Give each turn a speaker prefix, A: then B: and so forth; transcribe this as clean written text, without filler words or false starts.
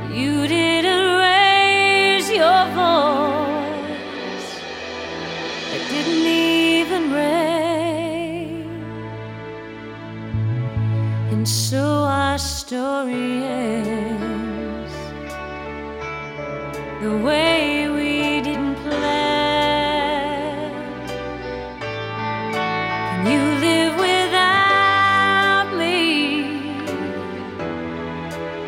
A: You didn't raise your voice. It didn't even rain. And so our story ends the way we didn't plan. And you